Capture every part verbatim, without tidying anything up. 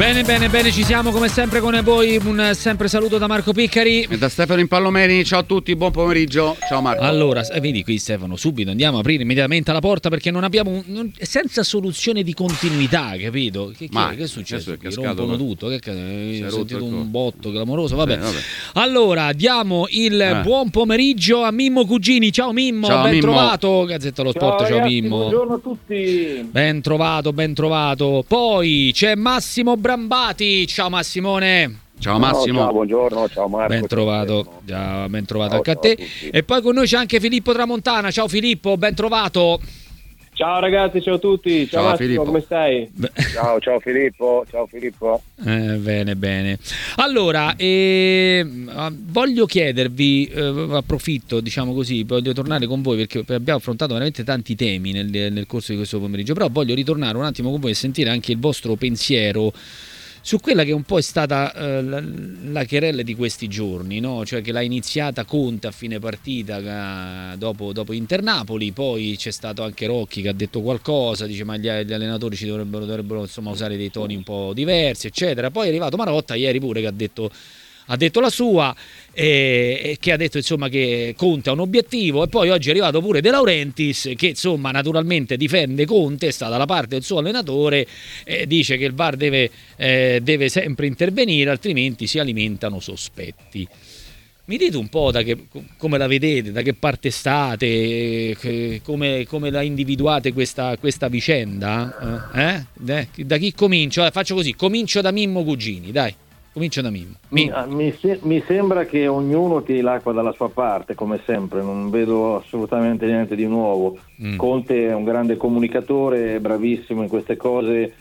Bene, bene, bene, ci siamo come sempre con voi. Un sempre saluto da Marco Piccari e da Stefano Impallomeni. Ciao a tutti, buon pomeriggio. Ciao Marco. Allora, eh, vedi qui Stefano, subito andiamo a aprire immediatamente la porta perché non abbiamo un, non, senza soluzione di continuità, capito? Che, Ma che, che è successo? Che rompono tutto, che, che, ho sentito un tutto. botto clamoroso, vabbè. Sì, vabbè. Allora, diamo il eh. buon pomeriggio a Mimmo Cugini. Ciao Mimmo, ciao, ben Mimmo. trovato. Gazzetta dello Sport, ciao, ciao ragazzi, Mimmo. Buongiorno a tutti. Ben trovato, ben trovato. Poi c'è Massimo Brambati. Ciao Massimone. Ciao Massimo. Ciao, ciao, buongiorno, ciao Marco. Ben trovato, già, ben trovato ciao, anche a te. A e poi con noi c'è anche Filippo Tramontana. Ciao Filippo, ben trovato. Ciao ragazzi, ciao a tutti. Ciao, ciao Massimo, Filippo. Come stai? Ciao, ciao Filippo. Ciao Filippo. Eh, bene, bene. Allora, eh, voglio chiedervi, eh, approfitto, diciamo così, voglio tornare con voi perché abbiamo affrontato veramente tanti temi nel, nel corso di questo pomeriggio, però voglio ritornare un attimo con voi e sentire anche il vostro pensiero su quella che un po' è stata eh, la, la querella di questi giorni, no? Cioè che l'ha iniziata Conte a fine partita eh, dopo, dopo Inter-Napoli, poi c'è stato anche Rocchi che ha detto qualcosa, dice ma gli, gli allenatori ci dovrebbero, dovrebbero insomma usare dei toni un po' diversi, eccetera. Poi è arrivato Marotta ieri pure che ha detto ha detto la sua e, e che ha detto insomma che Conte ha un obiettivo, e poi oggi è arrivato pure De Laurentiis che insomma naturalmente difende Conte, sta dalla parte del suo allenatore e dice che il V A R deve, eh, deve sempre intervenire, altrimenti si alimentano sospetti. Mi dite un po' da che, come la vedete, da che parte state, che, come, come la individuate questa, questa vicenda? Eh? Eh? Da chi comincio? Eh, faccio così, comincio da Mimmo Cugini, dai. Comincio da Mimmo. Mi, mi, mi sembra che ognuno tiri l'acqua dalla sua parte, come sempre, non vedo assolutamente niente di nuovo. Mm. Conte è un grande comunicatore, è bravissimo in queste cose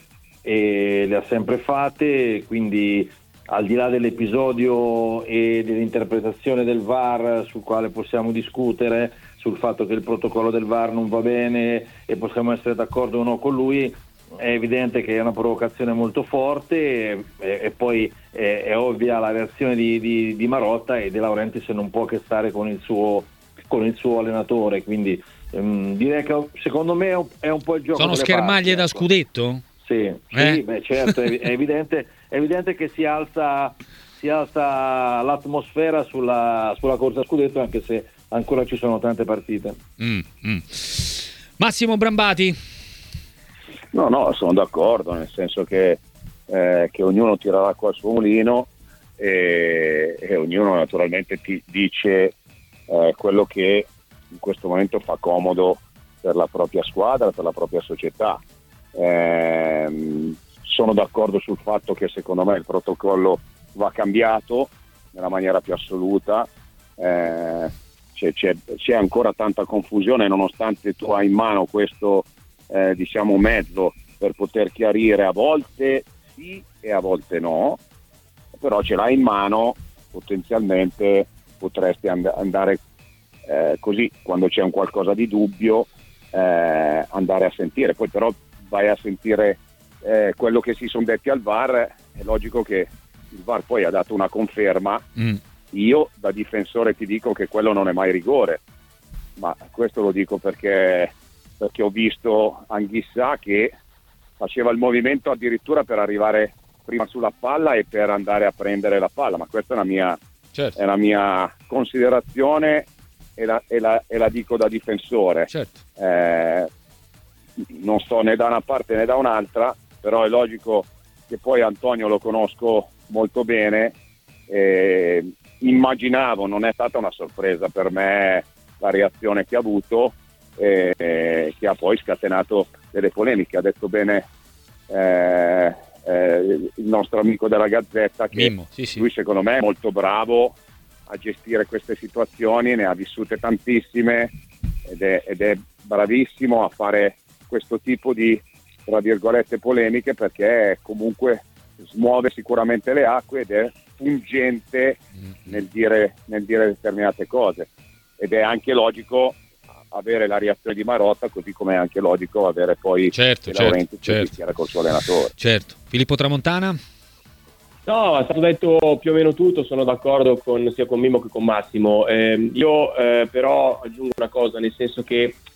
e le ha sempre fatte, quindi al di là dell'episodio e dell'interpretazione del V A R sul quale possiamo discutere, sul fatto che il protocollo del V A R non va bene e possiamo essere d'accordo o no con lui, è evidente che è una provocazione molto forte e, e poi è, è ovvia la reazione di, di, di Marotta, e De Laurentiis non può che stare con il suo, con il suo allenatore, quindi um, direi che secondo me è un, è un po' il gioco. Sono schermaglie da scudetto? Sì, eh? sì beh, certo, è, è, evidente, è evidente che si alza, si alza l'atmosfera sulla, sulla corsa a scudetto, anche se ancora ci sono tante partite. Mm, mm. Massimo Brambati. No, no, sono d'accordo, nel senso che, eh, che ognuno tira l'acqua al suo mulino e, e ognuno naturalmente ti dice eh, quello che in questo momento fa comodo per la propria squadra, per la propria società. Eh, sono d'accordo sul fatto che secondo me il protocollo va cambiato nella maniera più assoluta. Eh, c'è, c'è, c'è ancora tanta confusione nonostante tu hai in mano questo Eh, diciamo mezzo per poter chiarire, a volte sì e a volte no, però ce l'hai in mano, potenzialmente potresti and- andare eh, così quando c'è un qualcosa di dubbio eh, andare a sentire, poi però vai a sentire eh, quello che si sono detti al V A R, è logico che il V A R poi ha dato una conferma. mm. Io da difensore ti dico che quello non è mai rigore, ma questo lo dico perché perché ho visto Anghissà che faceva il movimento addirittura per arrivare prima sulla palla e per andare a prendere la palla, ma questa è la mia, certo. è la mia considerazione e la, e, la, e la dico da difensore. Certo. Eh, non sto né da una parte né da un'altra, però è logico che poi Antonio lo conosco molto bene, eh, immaginavo, non è stata una sorpresa per me la reazione che ha avuto, Eh, che ha poi scatenato delle polemiche. Ha detto bene eh, eh, il nostro amico della Gazzetta che Mimmo, sì, sì. lui secondo me è molto bravo a gestire queste situazioni, ne ha vissute tantissime ed è, ed è bravissimo a fare questo tipo di, tra virgolette, polemiche, perché comunque smuove sicuramente le acque ed è pungente nel dire, nel dire determinate cose, ed è anche logico avere la reazione di Marotta, così come è anche logico avere poi certo, De certo, Laurentiis certo. che era col suo allenatore. Certo. Filippo Tramontana? No, è stato detto più o meno tutto, sono d'accordo con, sia con Mimmo che con Massimo. Eh, io eh, però aggiungo una cosa, nel senso che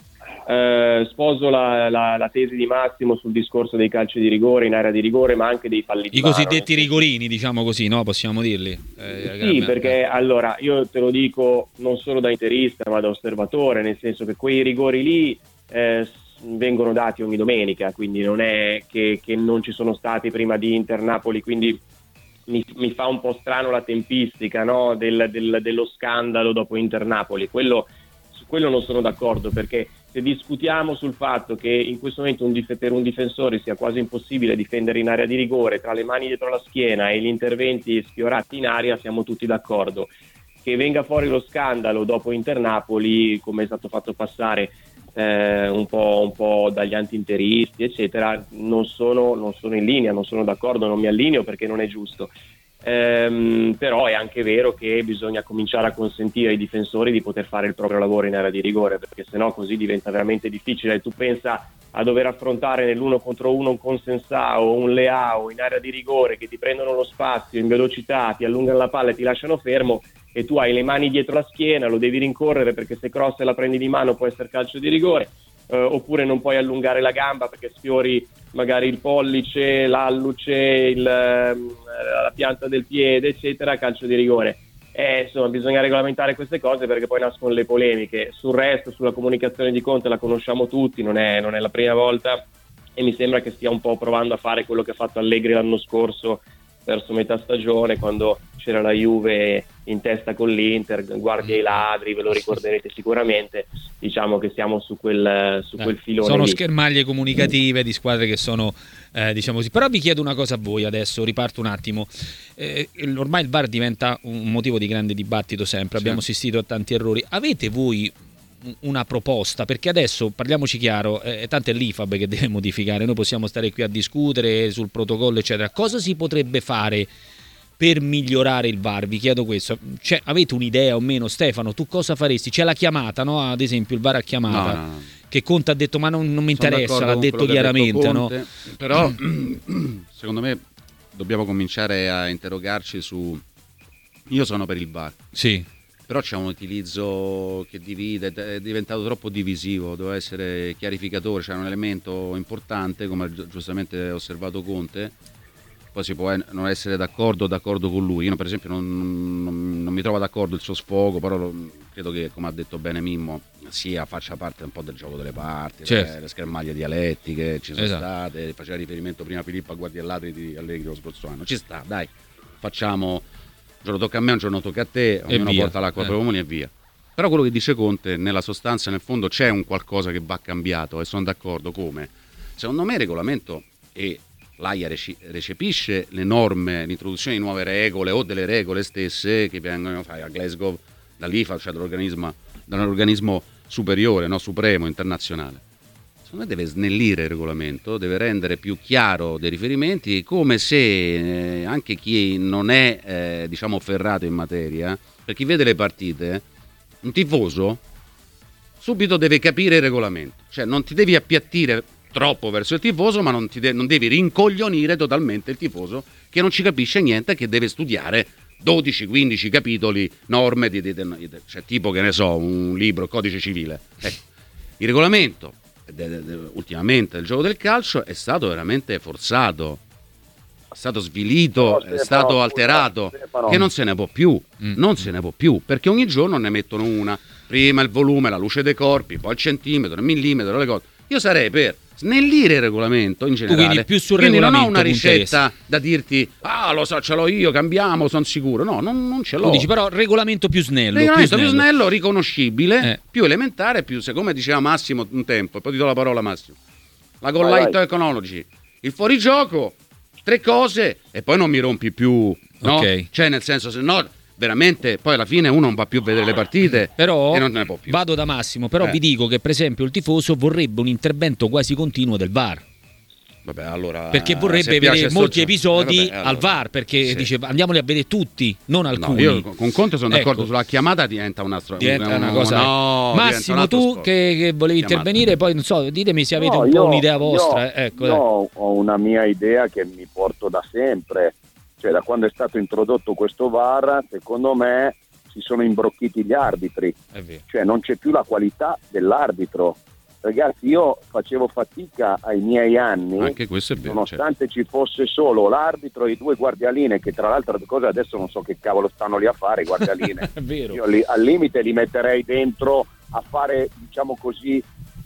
eh, sposo la, la, la tesi di Massimo sul discorso dei calci di rigore in area di rigore, ma anche dei falli di I mano. cosiddetti rigorini, diciamo così, no? Possiamo dirli. Eh, sì, perché allora io te lo dico non solo da interista ma da osservatore, nel senso che quei rigori lì eh, vengono dati ogni domenica, quindi non è che, che non ci sono stati prima di Inter-Napoli, quindi mi, mi fa un po' strano la tempistica, no? del, del, dello scandalo dopo Inter-Napoli. Quello, su quello non sono d'accordo, perché se discutiamo sul fatto che in questo momento un dif- per un difensore sia quasi impossibile difendere in area di rigore, tra le mani dietro la schiena e gli interventi sfiorati in aria, siamo tutti d'accordo. Che venga fuori lo scandalo dopo Inter-Napoli, come è stato fatto passare eh, un po', un po' dagli anti-interisti, eccetera, non sono, non sono in linea, non sono d'accordo, non mi allineo perché non è giusto. Ehm, però è anche vero che bisogna cominciare a consentire ai difensori di poter fare il proprio lavoro in area di rigore, perché sennò così diventa veramente difficile. Tu pensa a dover affrontare nell'uno contro uno un Consensao o un Leao in area di rigore che ti prendono lo spazio in velocità, ti allungano la palla e ti lasciano fermo, e tu hai le mani dietro la schiena, lo devi rincorrere perché se cross e la prendi di mano può essere calcio di rigore, eh, oppure non puoi allungare la gamba perché sfiori magari il pollice, l'alluce, il, la pianta del piede, eccetera, calcio di rigore. Eh, insomma, bisogna regolamentare queste cose perché poi nascono le polemiche. Sul resto, sulla comunicazione di Conte la conosciamo tutti, non è, non è la prima volta, e mi sembra che stia un po' provando a fare quello che ha fatto Allegri l'anno scorso verso metà stagione, quando c'era la Juve in testa con l'Inter, guardia ai ladri, ve lo ricorderete sicuramente. Diciamo che siamo su quel, su quel filone. Sono lì. schermaglie comunicative di squadre che sono, eh, diciamo così. Però vi chiedo una cosa a voi adesso, riparto un attimo. Eh, ormai il V A R diventa un motivo di grande dibattito sempre, sì. Abbiamo assistito a tanti errori. Avete voi una proposta? Perché adesso, parliamoci chiaro, eh, tanto è l'I F A B che deve modificare, noi possiamo stare qui a discutere sul protocollo eccetera. Cosa si potrebbe fare per migliorare il V A R? Vi chiedo questo. Cioè, avete un'idea o meno? Stefano, tu cosa faresti? C'è la chiamata, no? Ad esempio il V A R a chiamata, no, no, no. Che Conte ha detto ma non, non mi interessa, l'ha detto chiaramente, detto no? Però secondo me dobbiamo cominciare a interrogarci su, io sono per il V A R, sì, però c'è un utilizzo che divide, è diventato troppo divisivo, deve essere chiarificatore, c'è un elemento importante, come ha giustamente osservato Conte. Poi si può non essere d'accordo o d'accordo con lui. Io per esempio non, non, non mi trovo d'accordo il suo sfogo, però lo, credo che, come ha detto bene Mimmo, sia faccia parte un po' del gioco delle parti, certo. le, le schermaglie dialettiche ci sono esatto. state, faceva riferimento prima Filippo a Guardiellatri di Allegri lo scorso anno. Ci sta, dai, facciamo, un giorno tocca a me, un giorno tocca a te, ognuno porta l'acqua ai propri mulini e via. Però quello che dice Conte, nella sostanza, nel fondo, c'è un qualcosa che va cambiato, e sono d'accordo. Come? Secondo me il regolamento e l'AIA recepisce le norme, l'introduzione di nuove regole o delle regole stesse che vengono fatte a Glasgow dall'I F A, cioè dall'organismo, dall'organismo superiore, no, supremo, internazionale. Secondo me deve snellire il regolamento, deve rendere più chiaro dei riferimenti, come se eh, anche chi non è eh, diciamo ferrato in materia, per chi vede le partite, un tifoso subito deve capire il regolamento, cioè non ti devi appiattire troppo verso il tifoso, ma non, ti de- non devi rincoglionire totalmente il tifoso che non ci capisce niente, che deve studiare dodici quindici capitoli, norme, di, di, di, di, cioè tipo, che ne so, un libro, codice civile. Ecco, il regolamento de, de, de, ultimamente del gioco del calcio è stato veramente forzato, è stato svilito, no, è stato farò, alterato, no, che non se ne può più, mm. non se ne può più, perché ogni giorno ne mettono una, prima il volume, la luce dei corpi, poi il centimetro, il millimetro, le cose. Io sarei per snellire il regolamento in generale, quindi più sul quindi regolamento, non ho una ricetta da dirti ah lo so, ce l'ho io, cambiamo, sono sicuro, no, non, non ce l'ho. Tu dici però regolamento più snello, regolamento più più snello, snello riconoscibile, eh. più elementare, più, come diceva Massimo un tempo, e poi ti do la parola Massimo, la goal line technology, il fuorigioco, tre cose e poi non mi rompi più, no? Okay. Cioè nel senso, se no veramente poi alla fine uno non va più a vedere le partite, però e non ne può più. Vado da Massimo, però eh. vi dico che per esempio il tifoso vorrebbe un intervento quasi continuo del V A R. Vabbè, allora, perché vorrebbe vedere molti episodi eh, vabbè, allora, al V A R, perché sì. dice andiamoli a vedere tutti, non alcuni. No, io con Conte sono d'accordo, ecco. Sulla chiamata diventa una, stro- diventa una, una cosa. No, Massimo, un tu che, che volevi chiamata. intervenire, poi non so, ditemi se avete no, un po' io, un'idea vostra. Io, ecco, io ho una mia idea che mi porto da sempre, cioè da quando è stato introdotto questo V A R, secondo me si sono imbrocchiti gli arbitri, cioè non c'è più la qualità dell'arbitro. ragazzi, io facevo fatica ai miei anni, anche questo è vero, nonostante certo. ci fosse solo l'arbitro e i due guardialine, che tra l'altro cosa adesso non so che cavolo stanno lì a fare i guardialine. È vero. Io li, al limite li metterei dentro a fare, diciamo così, i,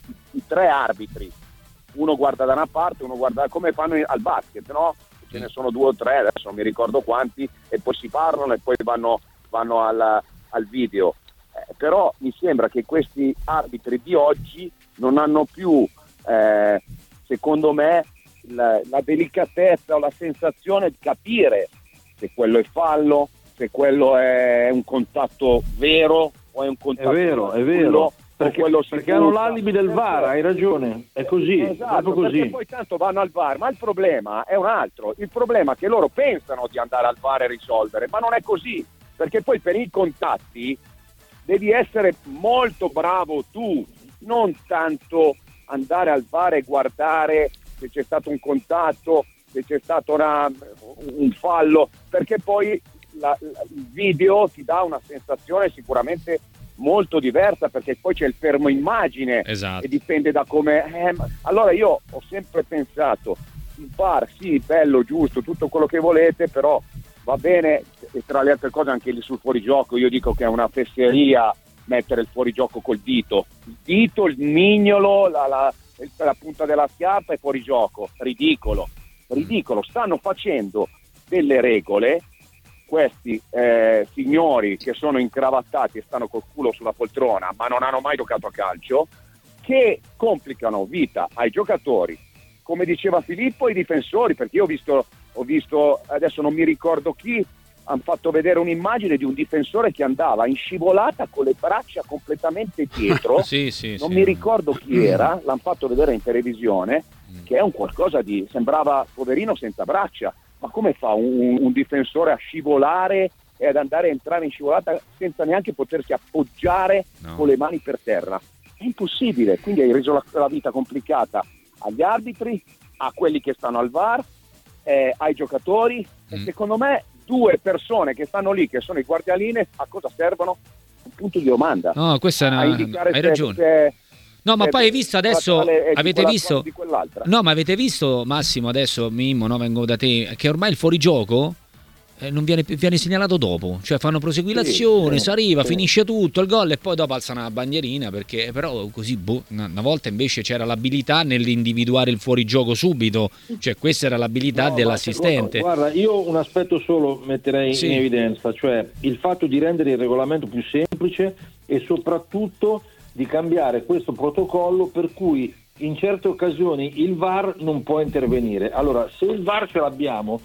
i tre arbitri, uno guarda da una parte, uno guarda, come fanno al basket, no? Ce ne sono due o tre, adesso non mi ricordo quanti, e poi si parlano e poi vanno, vanno al, al video. Eh, però mi sembra che questi arbitri di oggi non hanno più, eh, secondo me, la, la delicatezza o la sensazione di capire se quello è fallo, se quello è un contatto vero o è un contatto... È vero, è vero. Perché, perché hanno l'alibi del V A R, hai ragione, è così, esatto, così. Perché poi tanto vanno al V A R, ma il problema è un altro, il problema è che loro pensano di andare al V A R e risolvere, ma non è così, perché poi per i contatti devi essere molto bravo tu, non tanto andare al V A R e guardare se c'è stato un contatto, se c'è stato una, un fallo, perché poi la, la, il video ti dà una sensazione sicuramente molto diversa, perché poi c'è il fermo immagine, esatto. E dipende da come eh, ma... allora io ho sempre pensato il V A R sì, bello, giusto, tutto quello che volete, però va bene, e tra le altre cose anche lì sul fuorigioco io dico che è una fesseria mettere il fuorigioco col dito, il dito, il mignolo, la, la, la punta della schiappa è fuorigioco, ridicolo ridicolo, stanno facendo delle regole questi eh, signori che sono incravattati e stanno col culo sulla poltrona ma non hanno mai giocato a calcio, che complicano vita ai giocatori, come diceva Filippo, ai difensori, perché io ho visto, ho visto adesso non mi ricordo chi, hanno fatto vedere un'immagine di un difensore che andava in scivolata con le braccia completamente dietro, sì, sì, non sì. mi ricordo chi era, l'hanno fatto vedere in televisione, che è un qualcosa di, sembrava poverino senza braccia. Ma come fa un, un difensore a scivolare e ad andare a entrare in scivolata senza neanche potersi appoggiare no. con le mani per terra? È impossibile, quindi hai reso la, la vita complicata agli arbitri, a quelli che stanno al V A R, eh, ai giocatori, mm. e secondo me due persone che stanno lì, che sono i guardialine, a cosa servono? Un punto di domanda. No, questa è una... hai se, ragione. Se, No, ma poi hai visto adesso, avete visto, di quell'altra. no, ma avete visto Massimo adesso, Mimmo, no, vengo da te, che ormai il fuorigioco eh, non viene, viene segnalato dopo, cioè fanno proseguilazione, sì, si arriva, sì. finisce tutto il gol e poi dopo alzano la bandierina, perché però così boh, una volta invece c'era l'abilità nell'individuare il fuorigioco subito, cioè questa era l'abilità no, dell'assistente. Guarda, io un aspetto solo metterei sì. in evidenza, cioè il fatto di rendere il regolamento più semplice e soprattutto di cambiare questo protocollo per cui in certe occasioni il V A R non può intervenire. Allora, se il V A R ce l'abbiamo,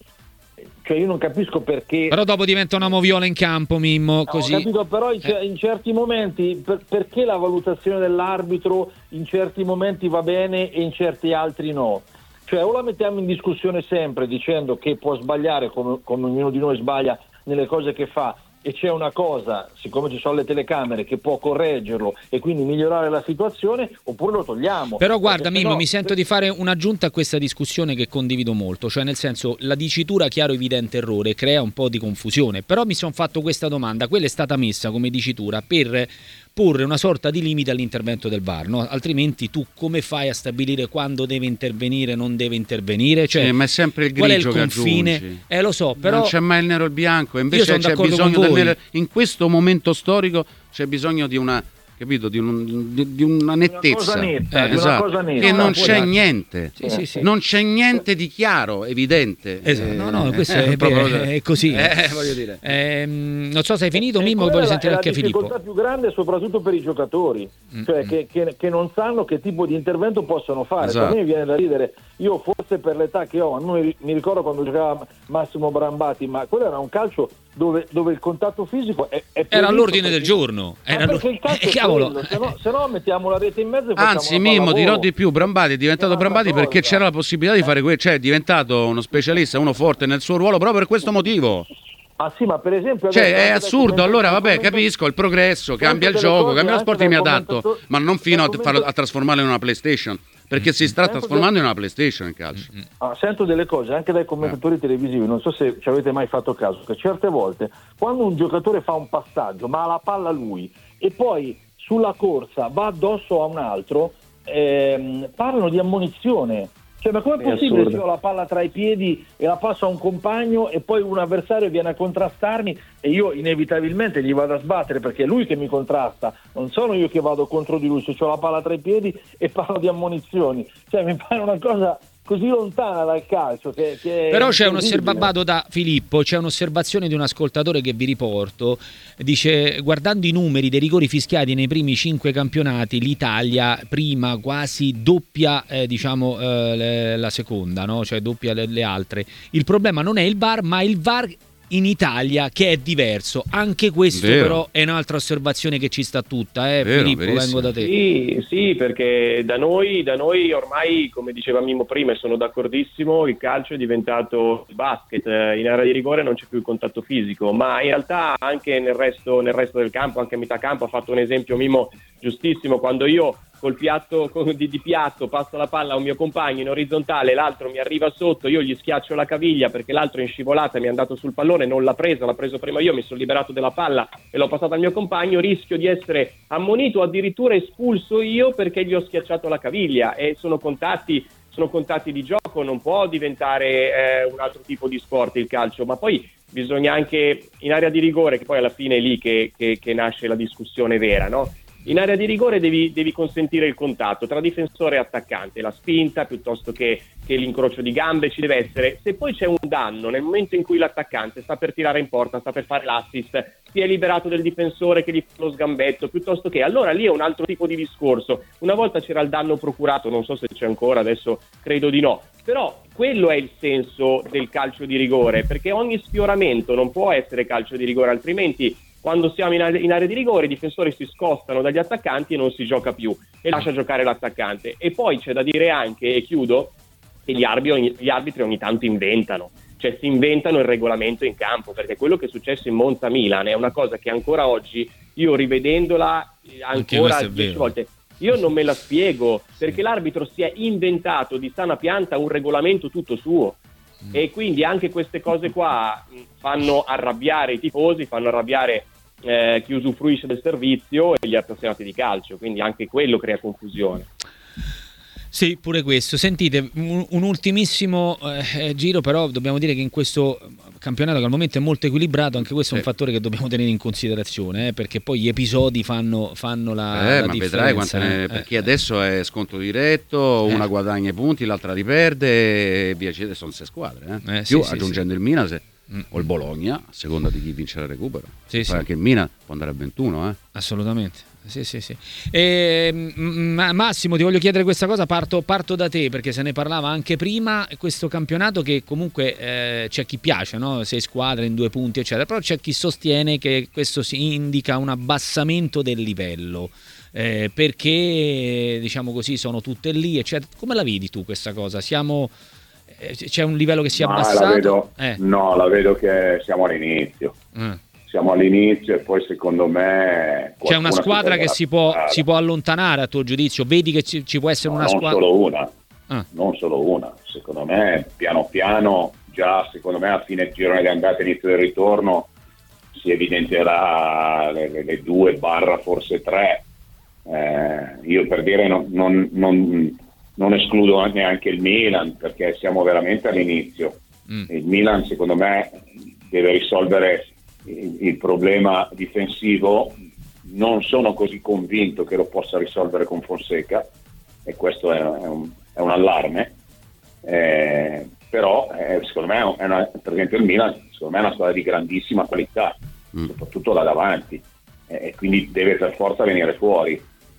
cioè io non capisco perché... Però dopo diventa una moviola in campo, Mimmo, no, così... Ho capito, però in, eh. in certi momenti, per, perché la valutazione dell'arbitro in certi momenti va bene e in certi altri no? Cioè o la mettiamo in discussione sempre dicendo che può sbagliare, come, come ognuno di noi sbaglia nelle cose che fa, e c'è una cosa, siccome ci sono le telecamere, che può correggerlo e quindi migliorare la situazione, oppure lo togliamo. Però guarda Mimmo, no, mi sento di fare un'aggiunta a questa discussione che condivido molto, cioè nel senso la dicitura chiaro evidente errore crea un po' di confusione, però mi sono fatto questa domanda, quella è stata messa come dicitura per porre una sorta di limite all'intervento del V A R, no? Altrimenti tu come fai a stabilire quando deve intervenire, non deve intervenire? Cioè, sì, ma è sempre il grigio che aggiungi. Eh lo so, però non c'è mai il nero e il bianco, e invece c'è bisogno del, in questo momento storico c'è bisogno di una, capito, di, un, di, di una nettezza, una cosa netta, eh, di esatto. una cosa netta. E non no, c'è niente, sì, sì, sì. non c'è niente di chiaro, evidente. Esatto. No, no, questo è, è, è così. Eh, voglio dire. Eh, non so se hai finito, Mimmo, poi sentire anche Filippo. La difficoltà più grande è soprattutto per i giocatori, mm, cioè mm. Che, che, che non sanno che tipo di intervento possono fare. Esatto. A me viene da ridere, io forse per l'età che ho, non mi, mi ricordo quando giocava Massimo Brambati, ma quello era un calcio dove, dove il contatto fisico è, è era all'ordine del giorno, era perché il calcio eh, è quello, se, no, se no mettiamo la rete in mezzo e anzi Mimmo dirò di più, Brambati è diventato Brambati perché cosa. C'era la possibilità di fare quello, cioè è diventato uno specialista, uno forte nel suo ruolo proprio per questo motivo. Ah sì, ma per esempio cioè è assurdo, allora vabbè capisco il progresso, cambia il gioco, cambia lo sport, mi adatto, ma non fino a, farlo, a trasformarlo in una PlayStation, perché si sta trasformando in una PlayStation il calcio. Ah, sento delle cose anche dai commentatori eh. televisivi, non so se ci avete mai fatto caso, che certe volte quando un giocatore fa un passaggio ma ha la palla lui e poi sulla corsa va addosso a un altro, ehm, parlano di ammonizione. Cioè, ma com'è possibile se io ho la palla tra i piedi e la passo a un compagno e poi un avversario viene a contrastarmi e io inevitabilmente gli vado a sbattere perché è lui che mi contrasta, non sono io che vado contro di lui se ho la palla tra i piedi e parlo di ammonizioni. Cioè, mi pare una cosa così lontana dal calcio che, che però c'è un osservato da Filippo, c'è un'osservazione di un ascoltatore che vi riporto, dice: guardando i numeri dei rigori fischiati nei primi cinque campionati, l'Italia prima quasi doppia eh, diciamo eh, le, la seconda, no? Cioè doppia le, le altre. Il problema non è il V A R, ma il V A R in Italia che è diverso. Anche questo Vero. Però è un'altra osservazione che ci sta tutta, eh? Vero, Filippo, verissimo. Vengo da te. Sì, sì, perché da noi, da noi ormai, come diceva Mimmo prima, e sono d'accordissimo, il calcio è diventato il basket, in area di rigore non c'è più il contatto fisico, ma in realtà anche nel resto, nel resto del campo, anche a metà campo, ha fatto un esempio Mimmo giustissimo, quando io col piatto di, di piatto passo la palla a un mio compagno in orizzontale, l'altro mi arriva sotto, io gli schiaccio la caviglia perché l'altro è in scivolata e mi è andato sul pallone, non l'ha presa, l'ha preso prima io, mi sono liberato della palla e l'ho passata al mio compagno, rischio di essere ammonito, addirittura espulso io perché gli ho schiacciato la caviglia. E sono contatti sono contatti di gioco, non può diventare eh, un altro tipo di sport il calcio, ma poi bisogna anche in area di rigore, che poi alla fine è lì che, che, che nasce la discussione vera, no? In area di rigore devi, devi consentire il contatto tra difensore e attaccante, la spinta piuttosto che, che l'incrocio di gambe ci deve essere. Se poi c'è un danno nel momento in cui l'attaccante sta per tirare in porta, sta per fare l'assist, si è liberato del difensore che gli fa lo sgambetto, piuttosto che, allora lì è un altro tipo di discorso. Una volta c'era il danno procurato, non so se c'è ancora, adesso credo di no, però quello è il senso del calcio di rigore, perché ogni sfioramento non può essere calcio di rigore, altrimenti quando siamo in area, in area di rigore i difensori si scostano dagli attaccanti e non si gioca più e lascia giocare l'attaccante. E poi c'è da dire anche, e chiudo, che gli arbitri, gli arbitri ogni tanto inventano, cioè si inventano il regolamento in campo, perché quello che è successo in Monza Milan è una cosa che ancora oggi, io rivedendola ancora dieci volte, io non me la spiego, perché l'arbitro si è inventato di sana pianta un regolamento tutto suo. E quindi anche queste cose qua fanno arrabbiare i tifosi, fanno arrabbiare eh, chi usufruisce del servizio e gli appassionati di calcio, quindi anche quello crea confusione. Sì, pure questo. Sentite, un, un ultimissimo eh, giro, però dobbiamo dire che in questo campionato che al momento è molto equilibrato, anche questo è un fattore che dobbiamo tenere in considerazione, eh, perché poi gli episodi fanno, fanno la, eh, la ma differenza. Vedrai ne, eh, perché adesso è scontro diretto, eh. una guadagna i punti, l'altra li perde e via, sono sei squadre. Eh. Eh, Più sì, aggiungendo sì, il Milan se, mm. o il Bologna, a seconda di chi vince il recupero. Sì, sì. Anche il Milan può andare a ventuno. Eh. Assolutamente. Sì, sì, sì. E, Massimo, ti voglio chiedere questa cosa, parto, parto da te, perché se ne parlava anche prima, questo campionato che comunque eh, c'è chi piace, no? Sei squadre in due punti eccetera, però c'è chi sostiene che questo si indica un abbassamento del livello, eh, perché diciamo così sono tutte lì eccetera. Come la vedi tu questa cosa? Siamo, eh, c'è un livello che si è no, abbassato? La vedo, eh. No, la vedo che siamo all'inizio. Mm. Siamo all'inizio e poi secondo me c'è una squadra che si può, si può allontanare a tuo giudizio, vedi che ci, ci può essere no, una non squadra solo una ah. non solo una secondo me piano piano già secondo me a fine girone di andata inizio del ritorno si evidenzierà le, le due barra forse tre eh, io per dire non, non, non, non escludo neanche il Milan perché siamo veramente all'inizio. mm. Il Milan secondo me deve risolvere il problema difensivo, non sono così convinto che lo possa risolvere con Fonseca e questo è un, è un allarme, eh, però eh, secondo me è una, per esempio il Milan secondo me è una squadra di grandissima qualità, mm. soprattutto da davanti, e eh, quindi deve per forza venire fuori,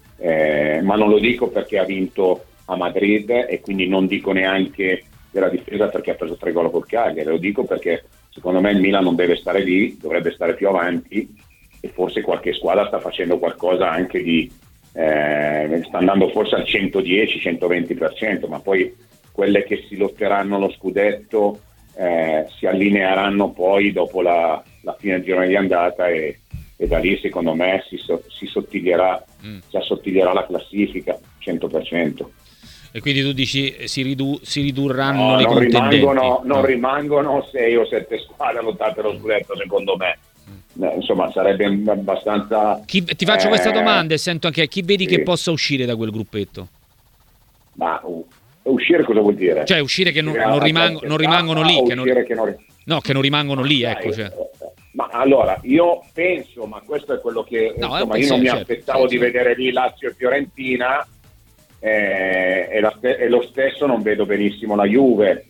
eh, ma non lo dico perché ha vinto a Madrid e quindi non dico neanche della difesa perché ha preso tre gol col Cagliari, lo dico perché secondo me il Milan non deve stare lì, dovrebbe stare più avanti e forse qualche squadra sta facendo qualcosa anche di eh, sta andando forse al centodieci centoventi per cento, ma poi quelle che si lotteranno lo scudetto eh, si allineeranno poi dopo la, la fine del girone di andata e, e da lì secondo me si, so, si sottiglierà mm. si assottiglierà la classifica cento per cento. E quindi tu dici si, ridu- si ridurranno no, le non contendenti? Rimangono, non no. rimangono sei o sette squadre a lottare per lo scudetto, secondo me. eh, insomma sarebbe abbastanza... Chi, ti faccio eh, questa domanda e sento anche chi vedi sì. che possa uscire da quel gruppetto? Ma uh, uscire cosa vuol dire? Cioè uscire che non, non, rimango, non rimangono lì, che non, che non... no, che non rimangono lì, ecco. Dai, Cioè. Ma allora, io penso, ma questo è quello che no, insomma, io non mi certo, aspettavo certo. di vedere lì Lazio e Fiorentina, eh, e, la, e lo stesso non vedo benissimo la Juve,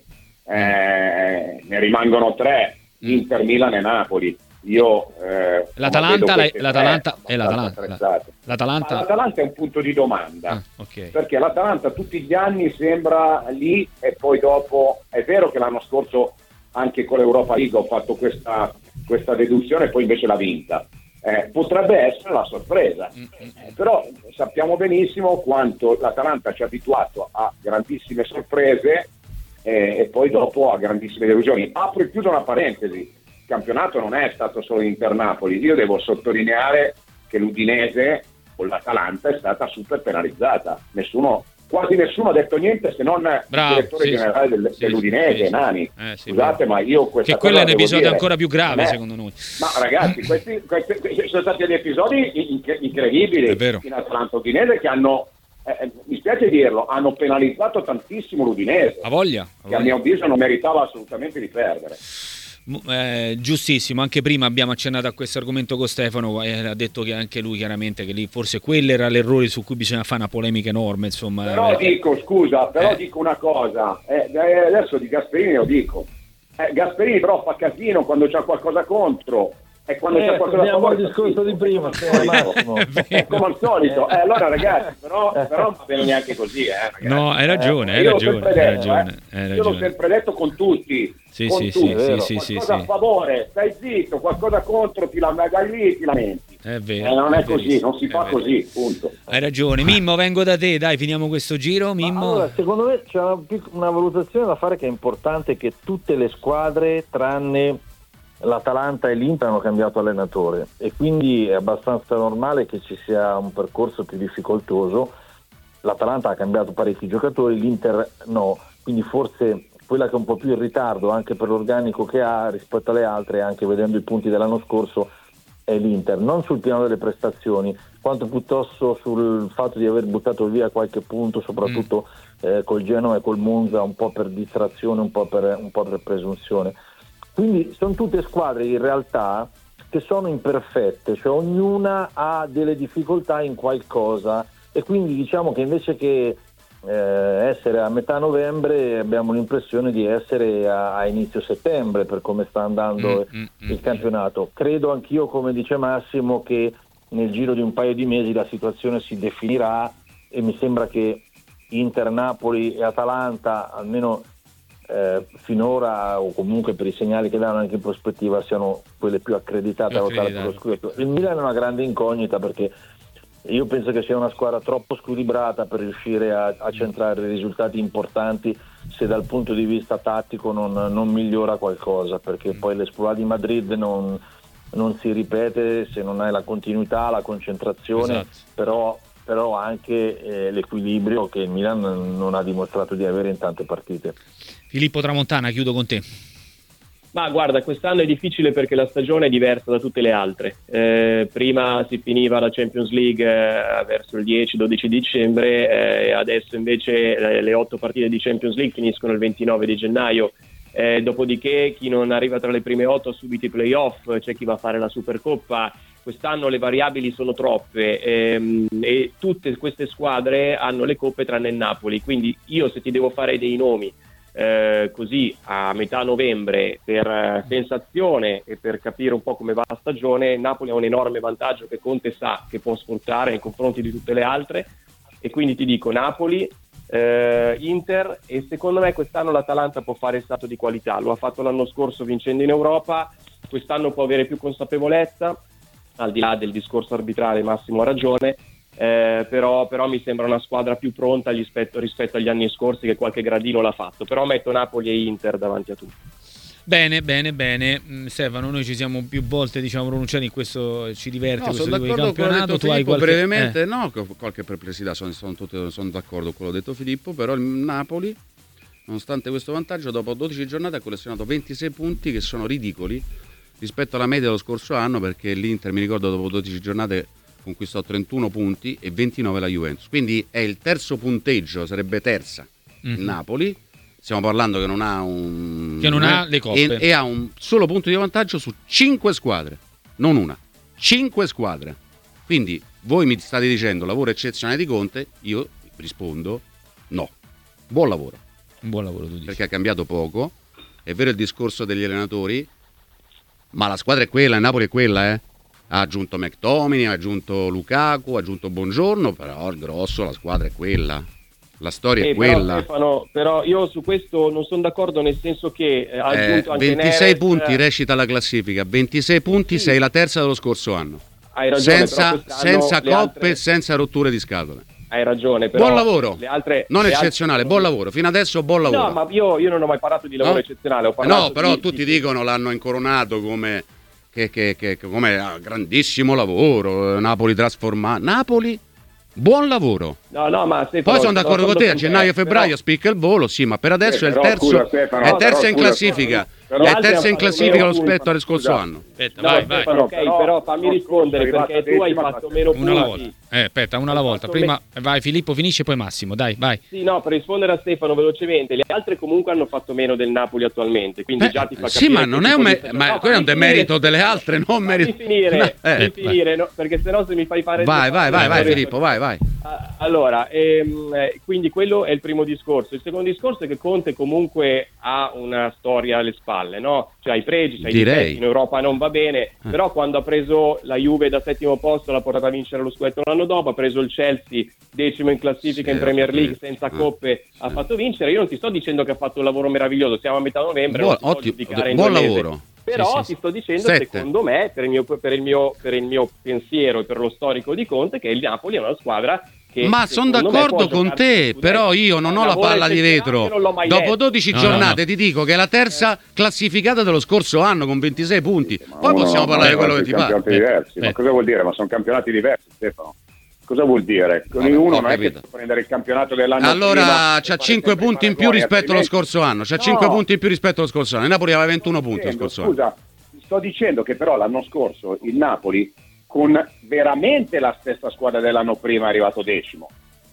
eh, ne rimangono tre, Inter, Milan e Napoli. Io eh, L'Atalanta, la, l'Atalanta tre, è l'Atalanta. La, l'Atalanta... l'Atalanta è un punto di domanda, ah, okay. perché l'Atalanta tutti gli anni sembra lì e poi dopo, è vero che l'anno scorso anche con l'Europa League ho fatto questa, questa deduzione e poi invece l'ha vinta. Eh, potrebbe essere la sorpresa, eh, però sappiamo benissimo quanto l'Atalanta ci ha abituato a grandissime sorprese eh, e poi dopo a grandissime delusioni. Apro e chiudo una parentesi: il campionato non è stato solo Inter-Napoli, io devo sottolineare che l'Udinese con l'Atalanta è stata super penalizzata, nessuno quasi nessuno ha detto niente se non Bravo, il direttore sì, generale del, sì, dell'Udinese, sì, Nani. Eh, sì, Scusate, ma io questa che quello è un episodio dire, ancora più grave, eh, secondo noi. Ma ragazzi, questi, questi, questi sono stati degli episodi incredibili in Atalanta Udinese che hanno, eh, mi spiace dirlo, hanno penalizzato tantissimo l'Udinese. A voglia, a che voglia. a mio avviso non meritava assolutamente di perdere. Eh, giustissimo, anche prima abbiamo accennato a questo argomento con Stefano, eh, ha detto che anche lui chiaramente che lì forse quello era l'errore su cui bisogna fare una polemica enorme, insomma. Però eh, dico, scusa, però eh. dico una cosa, eh, adesso di Gasperini lo dico, eh, Gasperini però fa casino quando c'ha qualcosa contro e quando eh, c'è qualcosa da favore. Il discorso di prima, è come al solito, eh, allora ragazzi, però, però non va bene neanche così, eh, ragazzi. No, hai ragione, eh, hai io ragione, l'ho sempre hai detto, ragione, eh. hai Io ragione. l'ho sempre detto con tutti. Sì, con sì, tutti, sì, sì, sì, qualcosa sì, a favore, stai zitto, qualcosa contro, ti lamenti, ti lamenti. È vero, eh, non è, è così, non si fa vero. così, punto. Hai ragione. Mimmo, vengo da te, dai, finiamo questo giro. Mimmo. Ma allora, secondo me c'è una, una valutazione da fare che è importante, che tutte le squadre tranne l'Atalanta e l'Inter hanno cambiato allenatore e quindi è abbastanza normale che ci sia un percorso più difficoltoso. L'Atalanta ha cambiato parecchi giocatori, l'Inter no, quindi forse quella che è un po' più in ritardo anche per l'organico che ha rispetto alle altre, anche vedendo i punti dell'anno scorso, è l'Inter, non sul piano delle prestazioni quanto piuttosto sul fatto di aver buttato via qualche punto, soprattutto mm. eh, col Genoa e col Monza, un po' per distrazione, un po' per, un po' per presunzione. Quindi sono tutte squadre in realtà che sono imperfette, cioè ognuna ha delle difficoltà in qualcosa e quindi diciamo che invece che eh, essere a metà novembre abbiamo l'impressione di essere a, a inizio settembre per come sta andando mm, mm, il campionato. Credo anch'io, come dice Massimo, che nel giro di un paio di mesi la situazione si definirà e mi sembra che Inter, Napoli e Atalanta, almeno Eh, finora, o comunque per i segnali che danno anche in prospettiva, siano quelle più accreditate a lottare per lo scudetto. Il Milan è una grande incognita perché io penso che sia una squadra troppo squilibrata per riuscire a, a centrare risultati importanti se dal punto di vista tattico non, non migliora qualcosa, perché poi l'esploit di Madrid non, non si ripete se non hai la continuità, la concentrazione, esatto. però però anche eh, l'equilibrio che il Milan non ha dimostrato di avere in tante partite. Filippo Tramontana, chiudo con te. Ma guarda, quest'anno è difficile perché la stagione è diversa da tutte le altre. Eh, prima si finiva la Champions League eh, verso il dieci dodici dicembre, eh, adesso invece eh, le otto partite di Champions League finiscono il ventinove di gennaio. Eh, dopodiché chi non arriva tra le prime otto ha subito i playoff, c'è chi va a fare la Supercoppa. Quest'anno le variabili sono troppe ehm, e tutte queste squadre hanno le coppe tranne il Napoli, quindi io se ti devo fare dei nomi eh, così a metà novembre per eh, sensazione e per capire un po' come va la stagione, Napoli ha un enorme vantaggio che Conte sa che può sfruttare nei confronti di tutte le altre e quindi ti dico Napoli, eh, Inter e secondo me quest'anno l'Atalanta può fare il salto di qualità, lo ha fatto l'anno scorso vincendo in Europa, quest'anno può avere più consapevolezza. Al di là del discorso arbitrale, Massimo ha ragione, eh, però, però mi sembra una squadra più pronta rispetto, rispetto agli anni scorsi che qualche gradino l'ha fatto, però metto Napoli e Inter davanti a tutti. Bene, bene, bene. Stefano, noi ci siamo più volte diciamo pronunciati in questo, ci diverte no, questo sono tipo di d'accordo campionato. con Tu hai Filippo, qualche... brevemente, eh. no, qualche perplessità, sono, sono, tutte, sono d'accordo con quello che ha detto Filippo, però il Napoli, nonostante questo vantaggio, dopo dodici giornate ha collezionato ventisei punti che sono ridicoli rispetto alla media dello scorso anno, perché l'Inter, mi ricordo, dopo dodici giornate conquistò trentuno punti e ventinove la Juventus, quindi è il terzo punteggio, sarebbe terza mm-hmm. il Napoli, stiamo parlando che non ha un che non ha le coppe e, e ha un solo punto di vantaggio su cinque squadre, non una, cinque squadre. Quindi voi mi state dicendo lavoro eccezionale di Conte, io rispondo no, buon lavoro, buon lavoro tu dici. Perché ha cambiato poco, è vero il discorso degli allenatori, ma la squadra è quella, il Napoli è quella, eh ha aggiunto McTominay, ha aggiunto Lukaku, ha aggiunto Buongiorno, però il grosso, la squadra è quella, la storia eh, è quella. Però, Stefano, però io su questo non sono d'accordo, nel senso che ha aggiunto eh, anche ventisei Neres, punti recita la classifica, ventisei punti, sì. sei la terza dello scorso anno. Hai ragione, senza, senza coppe, altre... senza rotture di scatole. Hai ragione, però buon lavoro, le altre, non le eccezionale, altre... buon lavoro, fino adesso buon lavoro. No, ma io, io non ho mai parlato di lavoro no? eccezionale, ho parlato no, però di... tutti dicono, l'hanno incoronato come che, che, che, che come ah, grandissimo lavoro, Napoli trasformato, Napoli buon lavoro. No, no, ma Stefano, poi sono d'accordo con te, a gennaio-febbraio però... spicca il volo, sì, ma per adesso eh, è il terzo, scusa, Stefano, è terza in scusa, classifica, però, è terza in classifica rispetto al scorso scusa. anno. Aspetta, no, vai, Stefano, vai. ok, però, però fammi rispondere, perché tu hai fatto meno punti. Una alla volta. Eh, aspetta, una alla volta. Prima me... vai Filippo, finisce, poi Massimo, dai, vai. Sì, no, per rispondere a Stefano velocemente, le altre comunque hanno fatto meno del Napoli attualmente, quindi Beh, già ti fa capire. sì, ma non è un me- ma no, quello è un demerito delle altre, non merito. Fammi finire, no, eh, fammi finire, no, perché sennò se mi fai fare Vai, vai, vai, vai Filippo, vai, vai. Allora, ehm, quindi quello è il primo discorso. Il secondo discorso è che Conte comunque ha una storia alle spalle, no? Cioè i pregi, cioè i difetti, in Europa non va bene, eh. però quando ha preso la Juve da settimo posto l'ha portata a vincere lo scudetto l'anno dopo, ha preso il Chelsea decimo in classifica sì, in Premier League senza eh. coppe, sì. ha fatto vincere. Io non ti sto dicendo che ha fatto un lavoro meraviglioso, siamo a metà novembre, buon, ottimo, buon lavoro. Però sì, sì, ti sto dicendo, Sette. secondo me, per il, mio, per, il mio, per il mio pensiero e per lo storico di Conte, che il Napoli è una squadra che... Ma sono d'accordo con te, però io non ho la palla di vetro. Dopo dodici giornate ti dico che è la terza classificata dello scorso anno con ventisei punti. Sì, poi possiamo parlare di quello che ti pare. Diversi. Ma cosa vuol dire? Ma sono campionati diversi, Stefano. Cosa vuol dire? Vabbè, uno non è che può prendere il campionato dell'anno allora prima, c'ha cinque punti in più rispetto allo scorso anno. C'ha no. cinque punti in più rispetto allo scorso anno. Il Napoli aveva ventuno punti lo scorso scusa, anno. Scusa, sto dicendo che però l'anno scorso il Napoli con veramente la stessa squadra dell'anno prima è arrivato decimo.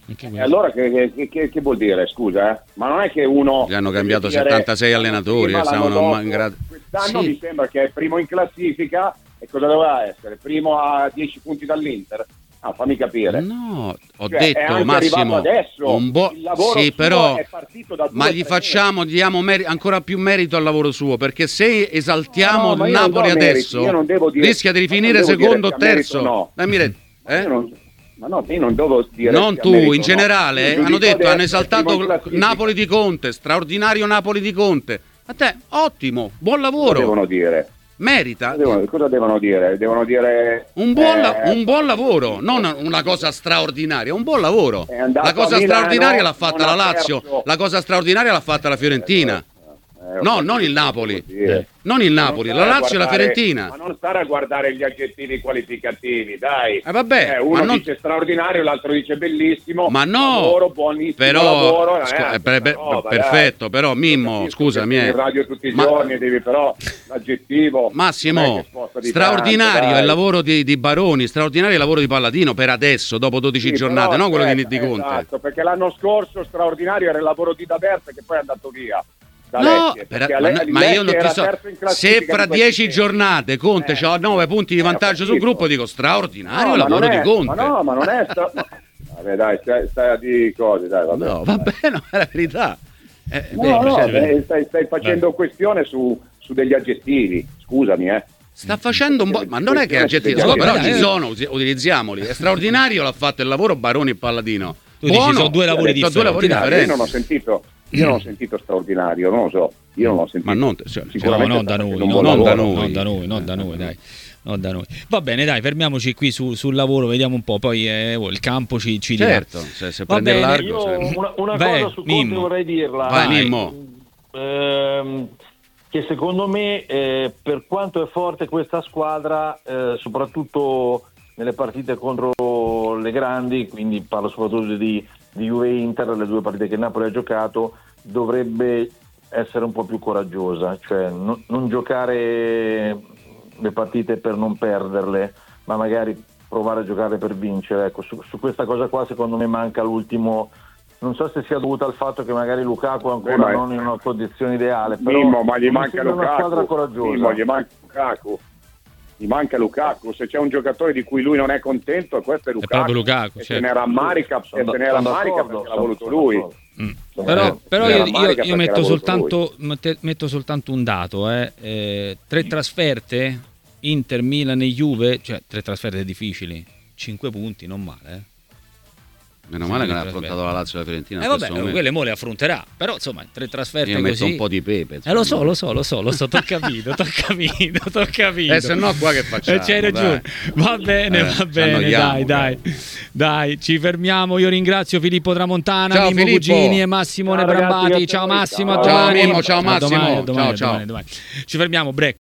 E allora che, che, che, che vuol dire? Scusa, eh? Ma non è che uno... Gli hanno cambiato settantasei allenatori e stavano in grado... Quest'anno sì. mi sembra che è primo in classifica e cosa doveva essere? Primo a dieci punti dall'Inter? Ah, fammi capire. No, ho cioè, detto Massimo, adesso, un bo- il lavoro sì, però è partito da ma gli facciamo, diamo meri- ancora più merito al lavoro suo, perché se esaltiamo no, il Napoli adesso meriti, rischia di rifinire secondo o terzo. No. Dai, mire, eh? non, ma no, io non devo dire non tu, merito, in generale, no. hanno detto, hanno esaltato Napoli di Conte, straordinario Napoli di Conte. A te, ottimo, buon lavoro. Cosa devono dire? Merita. Cosa devono, cosa devono dire? Devono dire un buon, eh, un buon lavoro, non una cosa straordinaria, un buon lavoro. La cosa Milano, straordinaria l'ha fatta la Lazio, perso. la cosa straordinaria l'ha fatta la Fiorentina. Eh, no, non il Napoli. Eh. Non il Napoli, la Lazio e la Fiorentina. Ma non stare a guardare gli aggettivi qualificativi, dai. Eh vabbè, eh, uno non... dice straordinario, l'altro dice bellissimo. Ma no, lavoro, buonissimo però, lavoro, scu- eh, per, per, roba, perfetto, dai. però Mimmo, scusami. In radio tutti i ma... giorni devi però l'aggettivo. Massimo, straordinario tanto, è il lavoro di, di Baroni, straordinario è il lavoro di Palladino per adesso, dopo dodici sì, giornate, però, non quello aspetta, di, di Conte. Esatto, perché l'anno scorso straordinario era il lavoro di D'Aberta che poi è andato via. No, per, ma, le, ma io non ti so. Se fra dieci giornate Conte eh, ha nove punti di vantaggio eh, sul gruppo, dico straordinario no, il lavoro è, di Conte. Ma no, ma non è sta... Vabbè, dai, stai, stai a dire cose, dai, vabbè. No, vabbè, no, è la verità. Eh, no, beh, no, cioè, beh, stai, stai facendo beh. questione su, su degli aggettivi, scusami, eh. Sta facendo un po', ma non è che aggettivi, so, però ci sono, utilizziamoli. È straordinario, l'ha fatto il lavoro Baroni e Palladino. Tu dici, sono due lavori differenti. Due lavori differenti. Io non ho sentito Io non ho sentito straordinario, non lo so, io non ho sentito. Ma non, cioè, sicuramente no, non da noi, no, non, da noi, non da noi, non da noi, dai. Non da noi. Va bene, dai, fermiamoci qui su, sul lavoro, vediamo un po', poi eh, il campo ci, ci dirà. Certo, se, se prende il largo. Io una, una Vai, cosa su Conte Mimmo. vorrei dirla. Vai, Mimmo. Ehm, che secondo me, eh, per quanto è forte questa squadra, eh, soprattutto nelle partite contro le grandi, quindi parlo soprattutto di, di Juve e Inter, le due partite che il Napoli ha giocato, dovrebbe essere un po' più coraggiosa, cioè non, non giocare le partite per non perderle, ma magari provare a giocare per vincere. Ecco, su, su questa cosa qua secondo me manca l'ultimo. Non so se sia dovuta al fatto che magari Lukaku è ancora Beh, non in una condizione ideale, però Mimmo, ma gli manca Lukaku. Una squadra coraggiosa. Mimmo, gli manca Lukaku. Gli manca Lukaku. Se c'è un giocatore di cui lui non è contento, questo è Lukaku. È proprio Lukaku, e certo. se ne rammarica, e se ne rammarica perché l'ha voluto lui. Mm. Però, però io, io, io metto, soltanto, metto soltanto un dato, eh. Eh, tre trasferte, Inter, Milan e Juve, cioè tre trasferte difficili, cinque punti, non male, eh. Meno male che non ha affrontato la Lazio e la Fiorentina. Eh vabbè, quelle mo le affronterà. Però insomma, tre trasferte io così. metto un po' di pepe. Eh lo so, lo so, lo so, lo so, t'ho capito, t'ho capito, t'ho capito. Eh se no qua che facciamo? Eh, c'hai ragione. Va bene, eh, va bene, dai, dai. Dai, ci fermiamo. Io ringrazio Filippo Tramontana, ciao, Mimmo Filippo. Cugini e Massimo Nebrambati. Ciao Massimo, a ciao domani. Mimmo, ciao Massimo. A domani, a domani, ciao, a domani, a domani. Ci fermiamo, break.